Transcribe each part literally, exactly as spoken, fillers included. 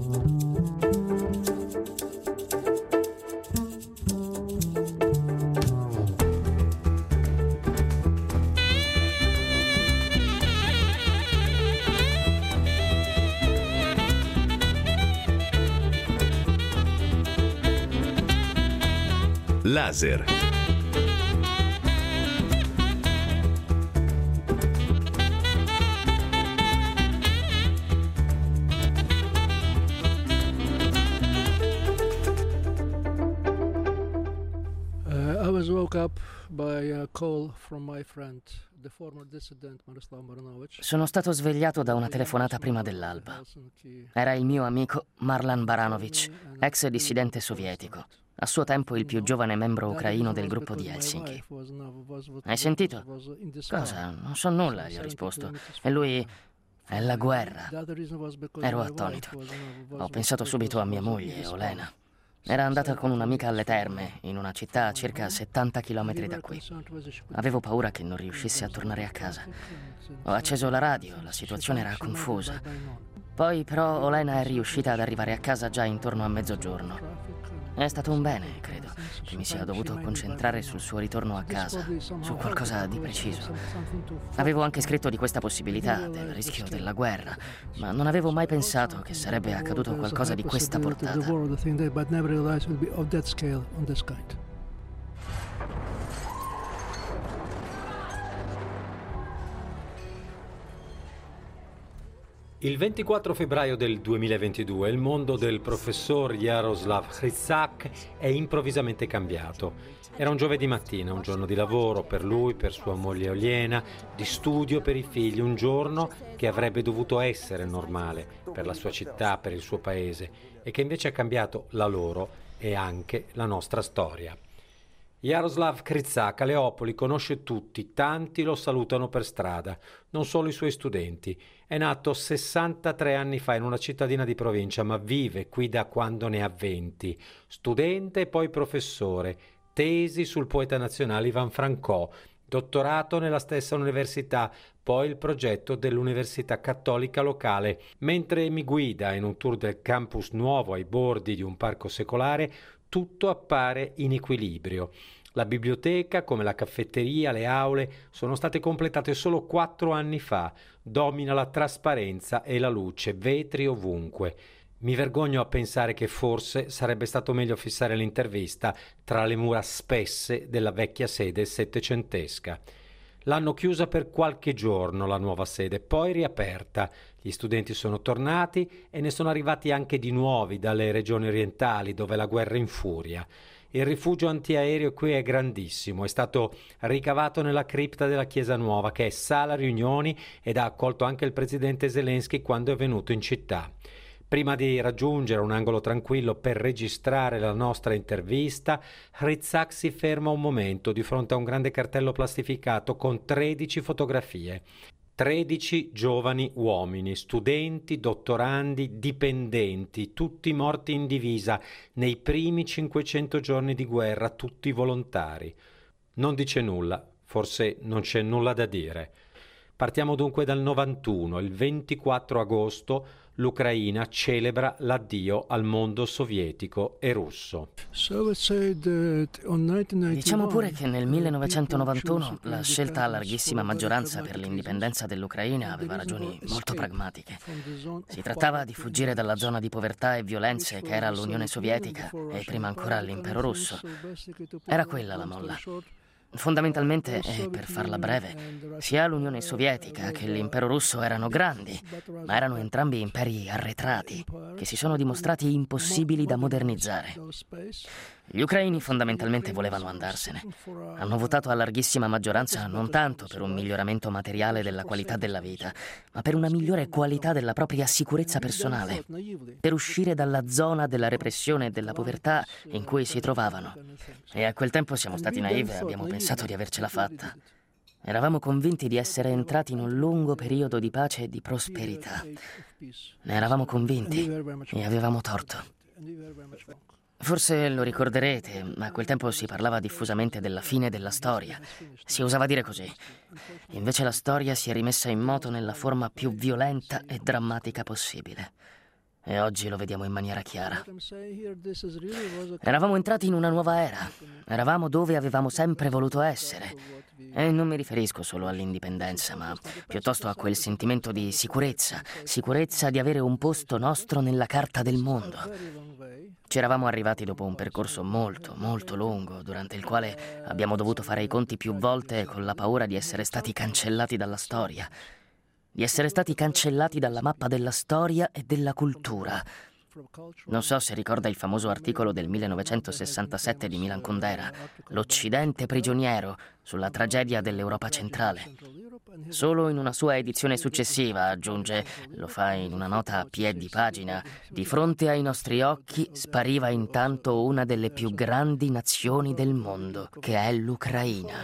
Laser. Uh, I was woke up by a call from my friend, the former dissident Miroslav Maranovic. Sono stato svegliato da una telefonata prima dell'alba. Era il mio amico Marlan Baranovic, ex dissidente sovietico, a suo tempo il più giovane membro ucraino del gruppo di Helsinki. Hai sentito? Cosa? Non so nulla, gli ho risposto. E lui... È la guerra. Ero attonito. Ho pensato subito a mia moglie, Olena. Era andata con un'amica alle terme, in una città a circa settanta chilometri da qui. Avevo paura che non riuscisse a tornare a casa. Ho acceso la radio, la situazione era confusa. Poi però Olena è riuscita ad arrivare a casa già intorno a mezzogiorno. È stato un bene, credo, che mi sia dovuto concentrare sul suo ritorno a casa, su qualcosa di preciso. Avevo anche scritto di questa possibilità, del rischio della guerra, ma non avevo mai pensato che sarebbe accaduto qualcosa di questa portata. Il ventiquattro febbraio del duemilaventidue il mondo del professor Jaroslav Hryzak è improvvisamente cambiato. Era un giovedì mattina, un giorno di lavoro per lui, per sua moglie Olena, di studio per i figli, un giorno che avrebbe dovuto essere normale per la sua città, per il suo paese, e che invece ha cambiato la loro e anche la nostra storia. Jaroslav Hryzak a Leopoli conosce tutti, tanti lo salutano per strada, non solo i suoi studenti. È nato sessantatré anni fa in una cittadina di provincia, ma vive qui da quando ne ha venti. Studente e poi professore, tesi sul poeta nazionale Ivan Frankò, dottorato nella stessa università, poi il progetto dell'Università Cattolica locale. Mentre mi guida in un tour del campus nuovo ai bordi di un parco secolare, tutto appare in equilibrio. La biblioteca, come la caffetteria, le aule, sono state completate solo quattro anni fa. Domina la trasparenza e la luce, vetri ovunque. Mi vergogno a pensare che forse sarebbe stato meglio fissare l'intervista tra le mura spesse della vecchia sede settecentesca. L'hanno chiusa per qualche giorno la nuova sede, poi riaperta. Gli studenti sono tornati e ne sono arrivati anche di nuovi dalle regioni orientali dove la guerra infuria. Il rifugio antiaereo qui è grandissimo, è stato ricavato nella cripta della Chiesa Nuova, che è sala riunioni, ed ha accolto anche il presidente Zelensky quando è venuto in città. Prima di raggiungere un angolo tranquillo per registrare la nostra intervista, Hryzak si ferma un momento di fronte a un grande cartello plastificato con tredici fotografie. tredici giovani uomini, studenti, dottorandi, dipendenti, tutti morti in divisa nei primi cinquecento giorni di guerra, tutti volontari. Non dice nulla, forse non c'è nulla da dire. Partiamo dunque dal novantuno, il ventiquattro agosto, l'Ucraina celebra l'addio al mondo sovietico e russo. Diciamo pure che nel millenovecentonovantuno la scelta a larghissima maggioranza per l'indipendenza dell'Ucraina aveva ragioni molto pragmatiche. Si trattava di fuggire dalla zona di povertà e violenze che era l'Unione Sovietica e prima ancora l'impero russo. Era quella la molla. Fondamentalmente, e per farla breve, sia l'Unione Sovietica che l'impero russo erano grandi, ma erano entrambi imperi arretrati, che si sono dimostrati impossibili da modernizzare. Gli ucraini fondamentalmente volevano andarsene. Hanno votato a larghissima maggioranza non tanto per un miglioramento materiale della qualità della vita, ma per una migliore qualità della propria sicurezza personale, per uscire dalla zona della repressione e della povertà in cui si trovavano. E a quel tempo siamo stati naivi e abbiamo pensato di avercela fatta. Eravamo convinti di essere entrati in un lungo periodo di pace e di prosperità. Ne eravamo convinti e avevamo torto. Forse lo ricorderete, ma a quel tempo si parlava diffusamente della fine della storia. Si usava dire così. Invece la storia si è rimessa in moto nella forma più violenta e drammatica possibile. e oggi lo vediamo in maniera chiara. Eravamo entrati in una nuova era, eravamo dove avevamo sempre voluto essere. E non mi riferisco solo all'indipendenza, ma piuttosto a quel sentimento di sicurezza, sicurezza di avere un posto nostro nella carta del mondo. Ci eravamo arrivati dopo un percorso molto, molto lungo, durante il quale abbiamo dovuto fare i conti più volte con la paura di essere stati cancellati dalla storia, di essere stati cancellati dalla mappa della storia e della cultura. Non so se ricorda il famoso articolo del millenovecentosessantasette di Milan Kundera, L'Occidente prigioniero, sulla tragedia dell'Europa centrale. Solo in una sua edizione successiva, aggiunge, lo fa in una nota a piedi pagina, di fronte ai nostri occhi spariva intanto una delle più grandi nazioni del mondo, che è l'Ucraina.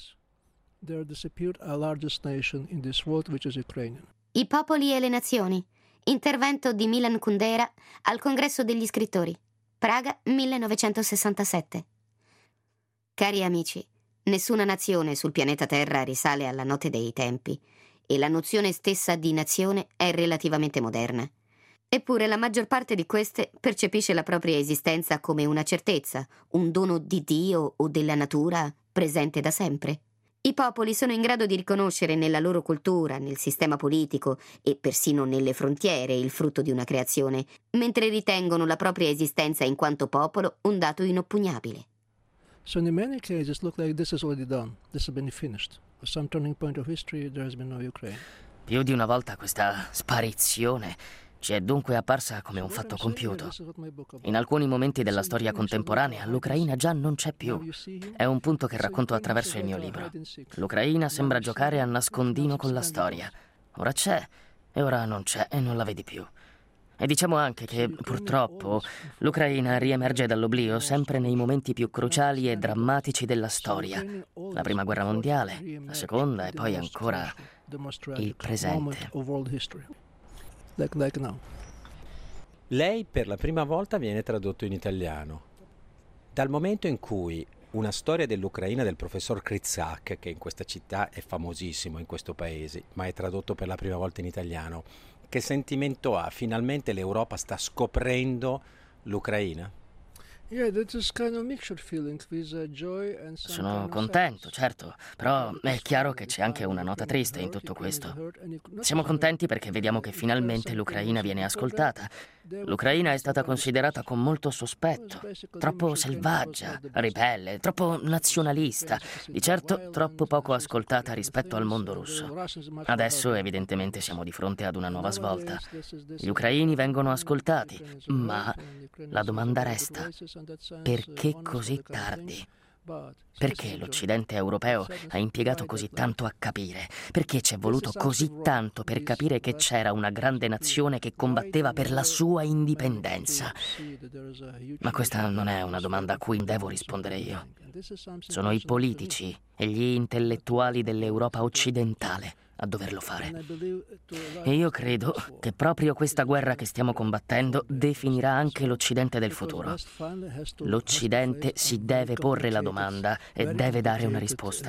I popoli e le nazioni. Intervento di Milan Kundera al Congresso degli Scrittori, Praga millenovecentosessantasette. Cari amici, nessuna nazione sul pianeta Terra risale alla notte dei tempi e la nozione stessa di nazione è relativamente moderna. Eppure la maggior parte di queste percepisce la propria esistenza come una certezza, un dono di Dio o della natura presente da sempre. I popoli sono in grado di riconoscere nella loro cultura, nel sistema politico e persino nelle frontiere il frutto di una creazione, mentre ritengono la propria esistenza in quanto popolo un dato inoppugnabile. So in many cases look like this is already done. This has been finished. At some turning point of history there has been no Ukraine. Più di una volta questa sparizione ci è dunque apparsa come un fatto compiuto. In alcuni momenti della storia contemporanea l'Ucraina già non c'è più. È un punto che racconto attraverso il mio libro. L'Ucraina sembra giocare a nascondino con la storia. Ora c'è e ora non c'è e non la vedi più. E diciamo anche che, purtroppo, l'Ucraina riemerge dall'oblio sempre nei momenti più cruciali e drammatici della storia. La Prima Guerra Mondiale, la Seconda e poi ancora il presente. Like, like now. Lei per la prima volta viene tradotto in italiano. Dal momento in cui una storia dell'Ucraina del professor Kryzak, che in questa città è famosissimo in questo paese, ma è tradotto per la prima volta in italiano, che sentimento ha? Finalmente l'Europa sta scoprendo l'Ucraina? Sono contento, certo, però è chiaro che c'è anche una nota triste in tutto questo. Siamo contenti perché vediamo che finalmente l'Ucraina viene ascoltata. L'Ucraina è stata considerata con molto sospetto, troppo selvaggia, ribelle, troppo nazionalista, di certo troppo poco ascoltata rispetto al mondo russo. Adesso evidentemente siamo di fronte ad una nuova svolta. Gli ucraini vengono ascoltati, ma la domanda resta: perché così tardi? Perché l'Occidente europeo ha impiegato così tanto a capire? Perché ci è voluto così tanto per capire che c'era una grande nazione che combatteva per la sua indipendenza? Ma questa non è una domanda a cui devo rispondere io. Sono i politici e gli intellettuali dell'Europa occidentale a doverlo fare. E io credo che proprio questa guerra che stiamo combattendo definirà anche l'Occidente del futuro. L'Occidente si deve porre la domanda e deve dare una risposta.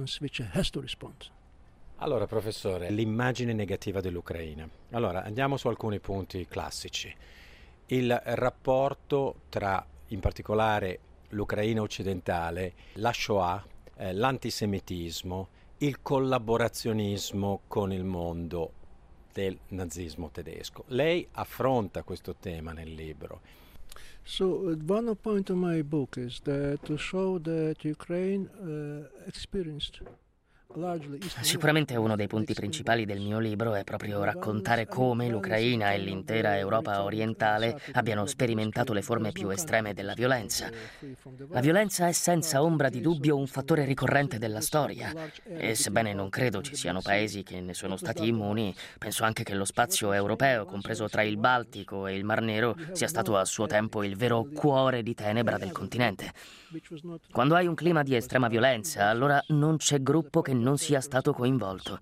Allora, professore, l'immagine negativa dell'Ucraina. Allora, andiamo su alcuni punti classici. Il rapporto tra, in particolare, l'Ucraina occidentale, la Shoah, eh, l'antisemitismo, il collaborazionismo con il mondo del nazismo tedesco. Lei affronta questo tema nel libro. So one point of my book is that to show that Ukraine uh, experienced Sicuramente uno dei punti principali del mio libro è proprio raccontare come l'Ucraina e l'intera Europa orientale abbiano sperimentato le forme più estreme della violenza. La violenza è senza ombra di dubbio un fattore ricorrente della storia e sebbene non credo ci siano paesi che ne sono stati immuni, penso anche che lo spazio europeo, compreso tra il Baltico e il Mar Nero, sia stato a suo tempo il vero cuore di tenebra del continente. Quando hai un clima di estrema violenza, allora non c'è gruppo che non sia stato coinvolto.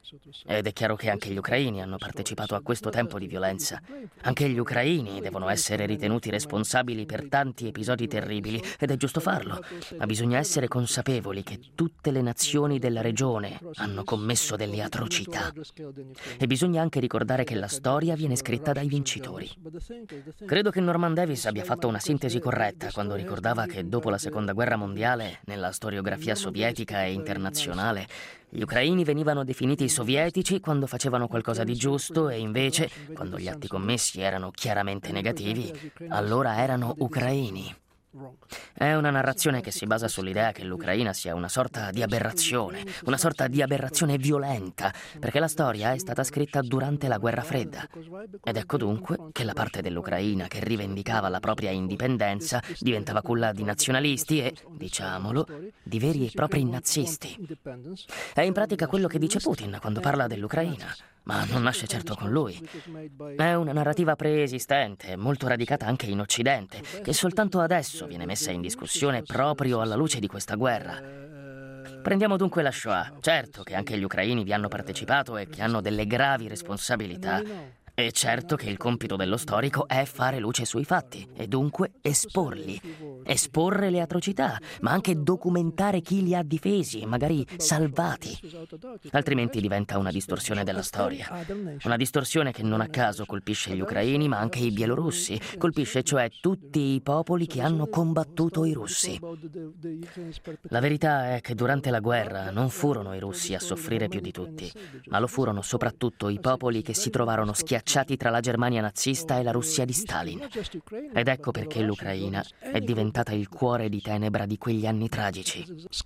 Ed è chiaro che anche gli ucraini hanno partecipato a questo tempo di violenza. Anche gli ucraini devono essere ritenuti responsabili per tanti episodi terribili, ed è giusto farlo. Ma bisogna essere consapevoli che tutte le nazioni della regione hanno commesso delle atrocità. E bisogna anche ricordare che la storia viene scritta dai vincitori. Credo che Norman Davis abbia fatto una sintesi corretta quando ricordava che dopo la Seconda Guerra Mondiale, nella storiografia sovietica e internazionale, gli ucraini venivano definiti sovietici quando facevano qualcosa di giusto e invece, quando gli atti commessi erano chiaramente negativi, allora erano ucraini. È una narrazione che si basa sull'idea che l'Ucraina sia una sorta di aberrazione, una sorta di aberrazione violenta, perché la storia è stata scritta durante la Guerra Fredda. Ed ecco dunque che la parte dell'Ucraina che rivendicava la propria indipendenza diventava culla di nazionalisti e, diciamolo, di veri e propri nazisti. È in pratica quello che dice Putin quando parla dell'Ucraina. Ma non nasce certo con lui. È una narrativa preesistente, molto radicata anche in Occidente, che soltanto adesso viene messa in discussione proprio alla luce di questa guerra. Prendiamo dunque la Shoah. Certo che anche gli ucraini vi hanno partecipato e che hanno delle gravi responsabilità. E certo che il compito dello storico è fare luce sui fatti e dunque esporli, esporre le atrocità, ma anche documentare chi li ha difesi e magari salvati. Altrimenti diventa una distorsione della storia. Una distorsione che non a caso colpisce gli ucraini ma anche i bielorussi, colpisce cioè tutti i popoli che hanno combattuto i russi. La verità è che durante la guerra non furono i russi a soffrire più di tutti, ma lo furono soprattutto i popoli che si trovarono schiacciati tra la Germania nazista e la Russia di Stalin. Ed ecco perché l'Ucraina è diventata il cuore di tenebra di quegli anni tragici.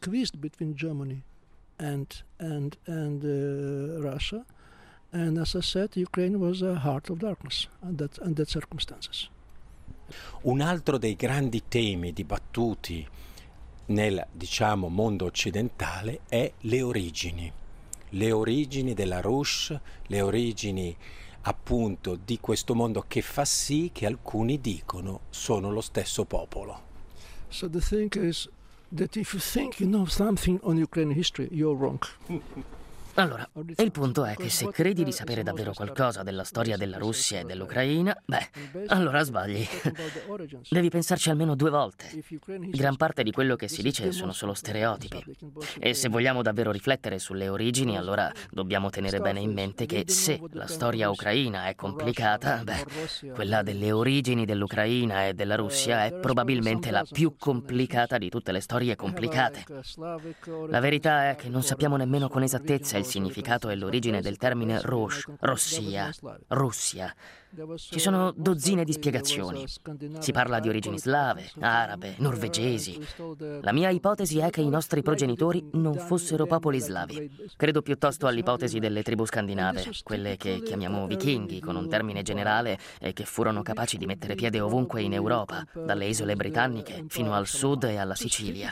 And and and uh, Russia, and as I said, Ukraine was a heart of darkness under that, that circumstances. Un altro dei grandi temi dibattuti nel, diciamo, mondo occidentale è le origini. Le origini della Rus', le origini appunto di questo mondo che fa sì che alcuni dicono sono lo stesso popolo. So the thing is that if you think you know something on Ukrainian history, you're wrong. Allora, il punto è che se credi di sapere davvero qualcosa della storia della Russia e dell'Ucraina, beh, allora sbagli. Devi pensarci almeno due volte. Gran parte di quello che si dice sono solo stereotipi. E se vogliamo davvero riflettere sulle origini, allora dobbiamo tenere bene in mente che se la storia ucraina è complicata, beh, quella delle origini dell'Ucraina e della Russia è probabilmente la più complicata di tutte le storie complicate. La verità è che non sappiamo nemmeno con esattezza il significato e l'origine del termine Rus, Rossia, Russia. Ci sono dozzine di spiegazioni. Si parla di origini slave, arabe, norvegesi. La mia ipotesi è che i nostri progenitori non fossero popoli slavi. Credo piuttosto all'ipotesi delle tribù scandinave, quelle che chiamiamo vichinghi con un termine generale e che furono capaci di mettere piede ovunque in Europa, dalle isole britanniche fino al sud e alla Sicilia.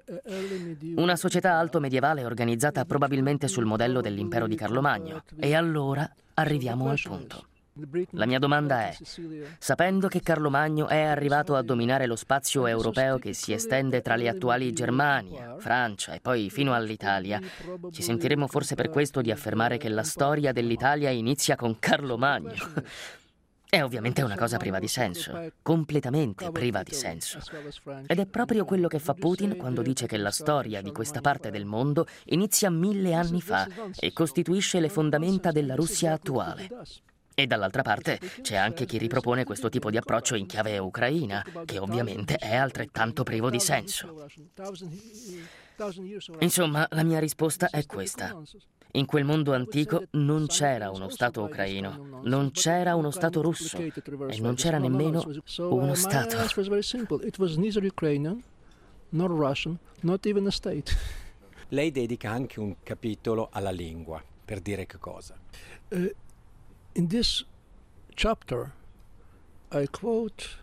Una società alto medievale organizzata probabilmente sul modello dell'impero di Carlo Magno. E allora arriviamo al punto. La mia domanda è, sapendo che Carlo Magno è arrivato a dominare lo spazio europeo che si estende tra le attuali Germania, Francia e poi fino all'Italia, ci sentiremo forse per questo di affermare che la storia dell'Italia inizia con Carlo Magno? È ovviamente una cosa priva di senso, completamente priva di senso. Ed è proprio quello che fa Putin quando dice che la storia di questa parte del mondo inizia mille anni fa e costituisce le fondamenta della Russia attuale. E dall'altra parte c'è anche chi ripropone questo tipo di approccio in chiave ucraina, che ovviamente è altrettanto privo di senso. Insomma, la mia risposta è questa. In quel mondo antico non c'era uno Stato ucraino, non c'era uno Stato russo e non c'era nemmeno uno Stato. Lei dedica anche un capitolo alla lingua, per dire che cosa? Uh, in this chapter I quote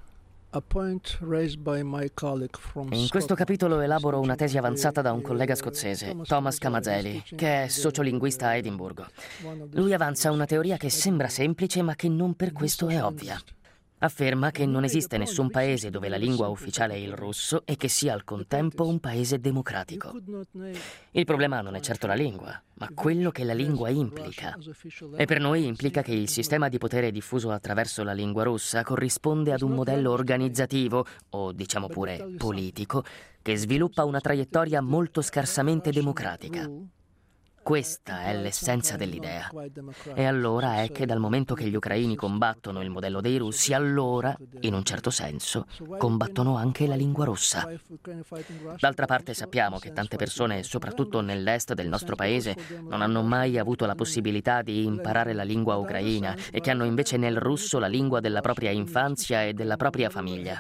In questo capitolo elaboro una tesi avanzata da un collega scozzese, Thomas Camazeli, che è sociolinguista a Edimburgo. Lui avanza una teoria che sembra semplice ma che non per questo è ovvia. Afferma che non esiste nessun paese dove la lingua ufficiale è il russo e che sia al contempo un paese democratico. Il problema non è certo la lingua, ma quello che la lingua implica. E per noi implica che il sistema di potere diffuso attraverso la lingua russa corrisponde ad un modello organizzativo, o diciamo pure politico, che sviluppa una traiettoria molto scarsamente democratica. Questa è l'essenza dell'idea. E allora è che dal momento che gli ucraini combattono il modello dei russi, allora, in un certo senso, combattono anche la lingua russa. D'altra parte sappiamo che tante persone, soprattutto nell'est del nostro paese, non hanno mai avuto la possibilità di imparare la lingua ucraina e che hanno invece nel russo la lingua della propria infanzia e della propria famiglia.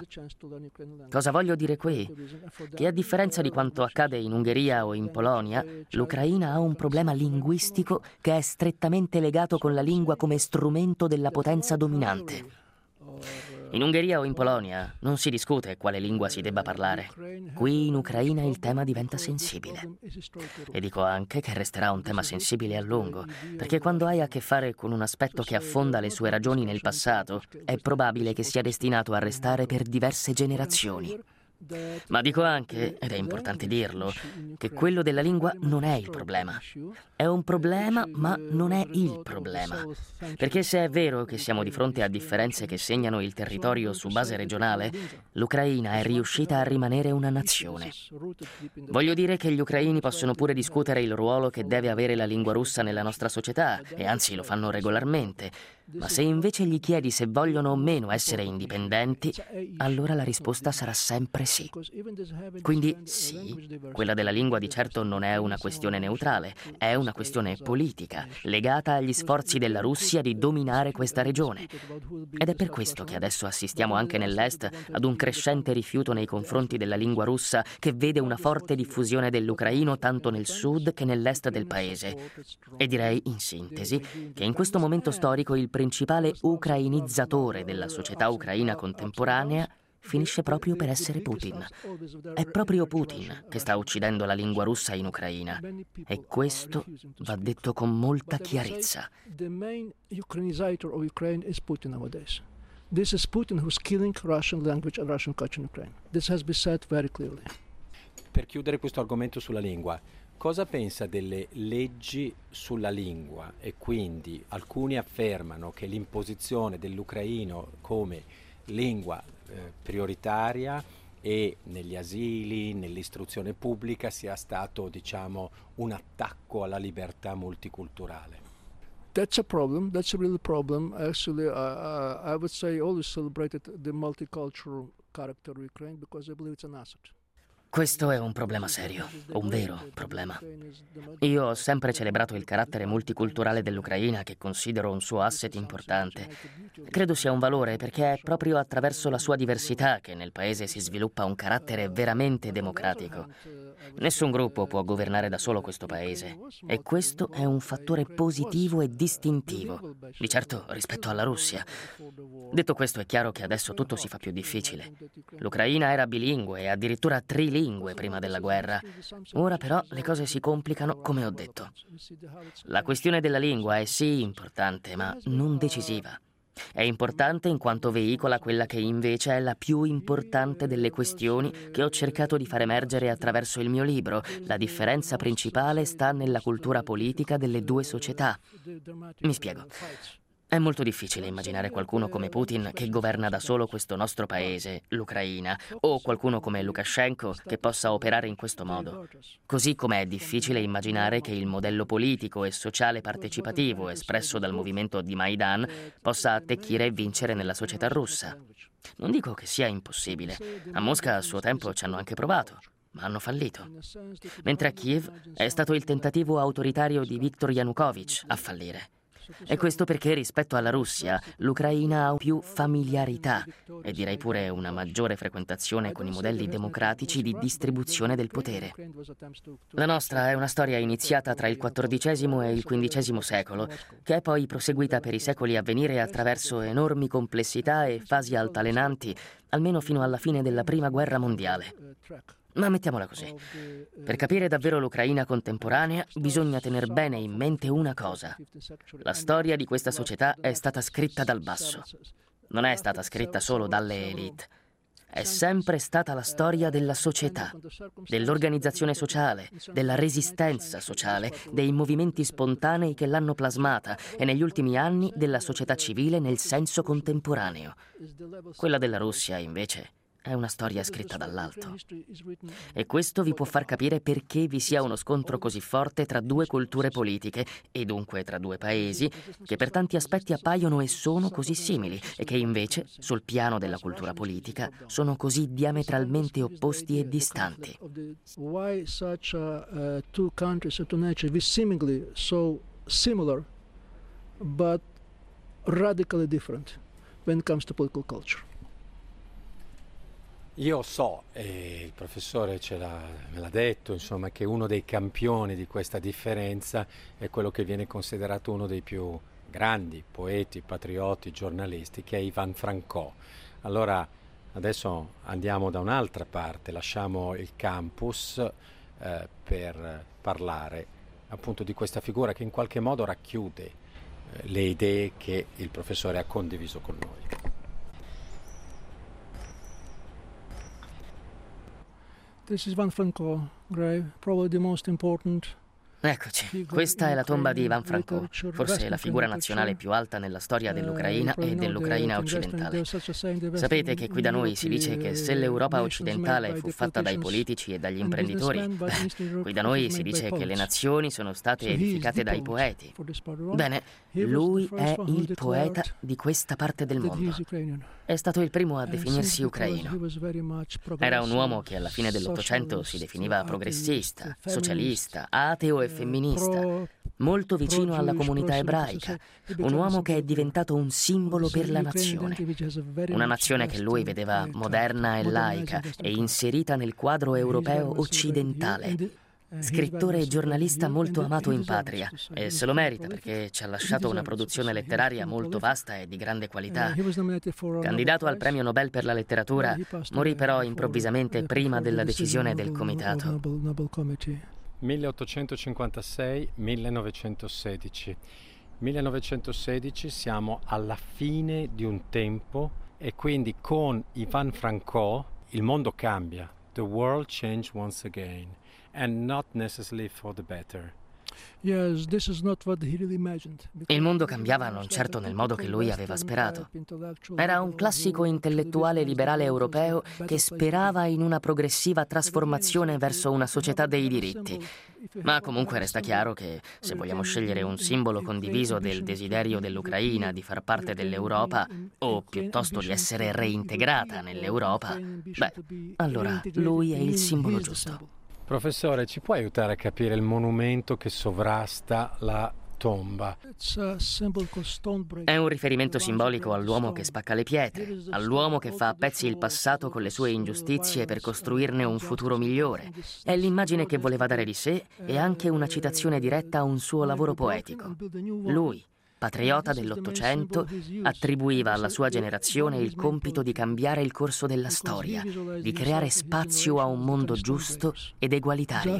Cosa voglio dire qui? Che a differenza di quanto accade in Ungheria o in Polonia, l'Ucraina ha un problema problema linguistico che è strettamente legato con la lingua come strumento della potenza dominante. In Ungheria o in Polonia non si discute quale lingua si debba parlare. Qui in Ucraina il tema diventa sensibile. E dico anche che resterà un tema sensibile a lungo, perché quando hai a che fare con un aspetto che affonda le sue ragioni nel passato, è probabile che sia destinato a restare per diverse generazioni. Ma dico anche, ed è importante dirlo, che quello della lingua non è il problema. È un problema, ma non è il problema. Perché se è vero che siamo di fronte a differenze che segnano il territorio su base regionale, l'Ucraina è riuscita a rimanere una nazione. Voglio dire che gli ucraini possono pure discutere il ruolo che deve avere la lingua russa nella nostra società, e anzi lo fanno regolarmente. Ma se invece gli chiedi se vogliono o meno essere indipendenti, allora la risposta sarà sempre sì. Quindi sì, quella della lingua di certo non è una questione neutrale, è una questione politica, legata agli sforzi della Russia di dominare questa regione. Ed è per questo che adesso assistiamo anche nell'est ad un crescente rifiuto nei confronti della lingua russa, che vede una forte diffusione dell'ucraino tanto nel sud che nell'est del paese. E direi, in sintesi, che in questo momento storico il principale ucrainizzatore della società ucraina contemporanea finisce proprio per essere Putin. È proprio Putin che sta uccidendo la lingua russa in Ucraina, e questo va detto con molta chiarezza. This is Putin who's killing Russian language and Russian culture in Ukraine. This has been said very clearly. Per chiudere questo argomento sulla lingua, cosa pensa delle leggi sulla lingua? E quindi alcuni affermano che l'imposizione dell'ucraino come lingua eh, prioritaria e negli asili, nell'istruzione pubblica sia stato, diciamo, un attacco alla libertà multiculturale. That's a problem. That's a real problem. Actually, uh, uh, I would say I always celebrated the multicultural character of Ukraine because I believe it's an asset. Questo è un problema serio, un vero problema. Io ho sempre celebrato il carattere multiculturale dell'Ucraina, che considero un suo asset importante. Credo sia un valore perché è proprio attraverso la sua diversità che nel paese si sviluppa un carattere veramente democratico. Nessun gruppo può governare da solo questo paese, e questo è un fattore positivo e distintivo, di certo rispetto alla Russia. Detto questo, è chiaro che adesso tutto si fa più difficile. L'Ucraina era bilingue e addirittura trilingue prima della guerra. Ora però le cose si complicano, come ho detto. La questione della lingua è sì importante, ma non decisiva. È importante in quanto veicola quella che invece è la più importante delle questioni che ho cercato di far emergere attraverso il mio libro. La differenza principale sta nella cultura politica delle due società. Mi spiego. È molto difficile immaginare qualcuno come Putin che governa da solo questo nostro paese, l'Ucraina, o qualcuno come Lukashenko che possa operare in questo modo. Così come è difficile immaginare che il modello politico e sociale partecipativo espresso dal movimento di Maidan possa attecchire e vincere nella società russa. Non dico che sia impossibile. A Mosca a suo tempo ci hanno anche provato, ma hanno fallito. Mentre a Kiev è stato il tentativo autoritario di Viktor Yanukovych a fallire. E questo perché rispetto alla Russia l'Ucraina ha più familiarità e direi pure una maggiore frequentazione con i modelli democratici di distribuzione del potere. La nostra è una storia iniziata tra il quattordicesimo e il quindicesimo secolo, che è poi proseguita per i secoli a venire attraverso enormi complessità e fasi altalenanti, almeno fino alla fine della Prima Guerra Mondiale. Ma mettiamola così. Per capire davvero l'Ucraina contemporanea bisogna tener bene in mente una cosa. La storia di questa società è stata scritta dal basso. non è stata scritta solo dalle élite. È sempre stata la storia della società, dell'organizzazione sociale, della resistenza sociale, dei movimenti spontanei che l'hanno plasmata e negli ultimi anni della società civile nel senso contemporaneo. Quella della Russia, invece, è una storia scritta dall'alto. E questo vi può far capire perché vi sia uno scontro così forte tra due culture politiche, e dunque tra due paesi, che per tanti aspetti appaiono e sono così simili, e che invece, sul piano della cultura politica, sono così diametralmente opposti e distanti. Why such uh, two countries of nature seemingly so similar, but radically different when it comes to political culture? Io so, e il professore ce l'ha, me l'ha detto, insomma, che uno dei campioni di questa differenza è quello che viene considerato uno dei più grandi poeti, patrioti, giornalisti, che è Ivan Frankò. Allora, adesso andiamo da un'altra parte, lasciamo il campus eh, per parlare appunto di questa figura che in qualche modo racchiude eh, le idee che il professore ha condiviso con noi. This is Ivan Franko grave, probably the most important. Eccoci, questa è la tomba di Ivan Frankò, forse la figura nazionale più alta nella storia dell'Ucraina e dell'Ucraina occidentale. Sapete che qui da noi si dice che se l'Europa occidentale fu fatta dai politici e dagli imprenditori, beh, qui da noi si dice che le nazioni sono state edificate dai poeti. Bene, lui è il poeta di questa parte del mondo. È stato il primo a definirsi ucraino. Era un uomo che alla fine dell'Ottocento si definiva progressista, socialista, ateo e femminista, molto vicino alla comunità ebraica, un uomo che è diventato un simbolo per la nazione, una nazione che lui vedeva moderna e laica e inserita nel quadro europeo occidentale. Scrittore e giornalista molto amato in patria, e se lo merita perché ci ha lasciato una produzione letteraria molto vasta e di grande qualità. Candidato al premio Nobel per la letteratura, morì però improvvisamente prima della decisione del comitato. milleottocentocinquantasei millenovecentosedici. millenovecentosedici siamo alla fine di un tempo e quindi con Ivan Frankò il mondo cambia. The world changed once again and not necessarily for the better. Yes, this is not what he really imagined. Il mondo cambiava non certo nel modo che lui aveva sperato. Era un classico intellettuale liberale europeo che sperava in una progressiva trasformazione verso una società dei diritti. Ma comunque resta chiaro che, se vogliamo scegliere un simbolo condiviso del desiderio dell'Ucraina di far parte dell'Europa, o piuttosto di essere reintegrata nell'Europa, beh, allora lui è il simbolo giusto. Professore, ci può aiutare a capire il monumento che sovrasta la tomba? È un riferimento simbolico all'uomo che spacca le pietre, all'uomo che fa a pezzi il passato con le sue ingiustizie per costruirne un futuro migliore. È l'immagine che voleva dare di sé e anche una citazione diretta a un suo lavoro poetico. Lui, patriota dell'Ottocento, attribuiva alla sua generazione il compito di cambiare il corso della storia, di creare spazio a un mondo giusto ed egualitario.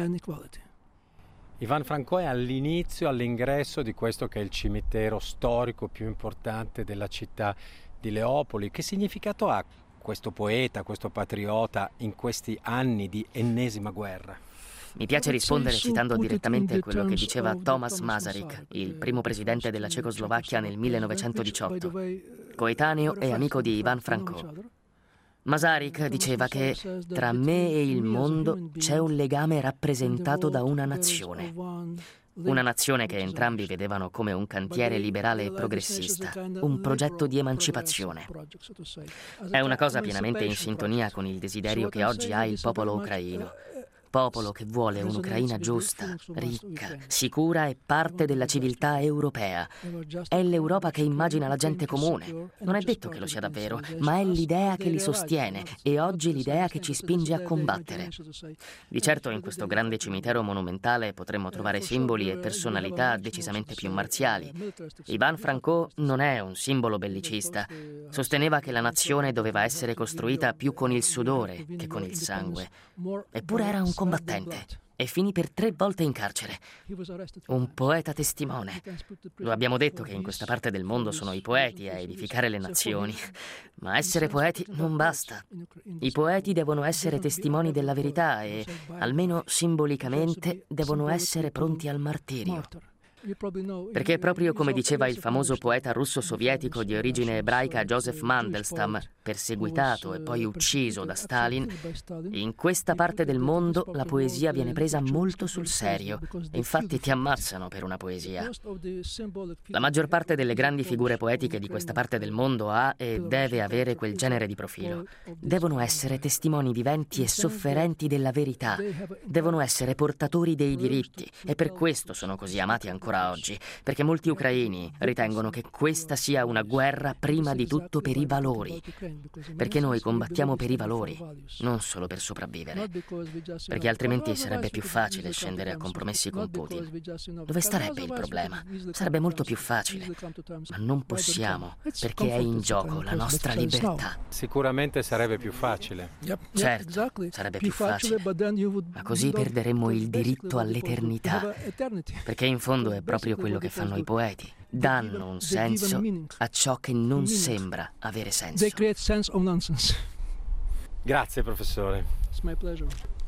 Ivan Frankò è all'inizio, all'ingresso di questo che è il cimitero storico più importante della città di Leopoli. Che significato ha questo poeta, questo patriota in questi anni di ennesima guerra? Mi piace rispondere citando direttamente quello che diceva Thomas Masaryk, il primo presidente della Cecoslovacchia nel millenovecentodiciotto, coetaneo e amico di Ivan Frankò. Masaryk diceva che tra me e il mondo c'è un legame rappresentato da una nazione. Una nazione che entrambi vedevano come un cantiere liberale e progressista, un progetto di emancipazione. È una cosa pienamente in sintonia con il desiderio che oggi ha il popolo ucraino. Popolo che vuole un'Ucraina giusta, ricca, sicura e parte della civiltà europea. È l'Europa che immagina la gente comune. Non è detto che lo sia davvero, ma è l'idea che li sostiene e oggi l'idea che ci spinge a combattere. Di certo in questo grande cimitero monumentale potremmo trovare simboli e personalità decisamente più marziali. Ivan Frankò non è un simbolo bellicista. Sosteneva che la nazione doveva essere costruita più con il sudore che con il sangue. Eppure era un combattente, e finì per tre volte in carcere. Un poeta testimone. Lo abbiamo detto che in questa parte del mondo sono i poeti a edificare le nazioni, ma essere poeti non basta. I poeti devono essere testimoni della verità e, almeno simbolicamente, devono essere pronti al martirio. Perché proprio come diceva il famoso poeta russo-sovietico di origine ebraica Joseph Mandelstam, perseguitato e poi ucciso da Stalin, in questa parte del mondo la poesia viene presa molto sul serio. Infatti ti ammazzano per una poesia. La maggior parte delle grandi figure poetiche di questa parte del mondo ha e deve avere quel genere di profilo. Devono essere testimoni viventi e sofferenti della verità. Devono essere portatori dei diritti e per questo sono così amati ancora oggi, perché molti ucraini ritengono che questa sia una guerra prima di tutto per i valori, perché noi combattiamo per i valori, non solo per sopravvivere, perché altrimenti sarebbe più facile scendere a compromessi con Putin. Dove starebbe il problema? Sarebbe molto più facile, ma non possiamo, perché è in gioco la nostra libertà. Sicuramente sarebbe più facile. Certo, sarebbe più facile, ma così perderemmo il diritto all'eternità, perché in fondo è proprio quello che fanno i poeti. Danno un senso a ciò che non sembra avere senso. They create sense of nonsense. Grazie, professore. It's my pleasure.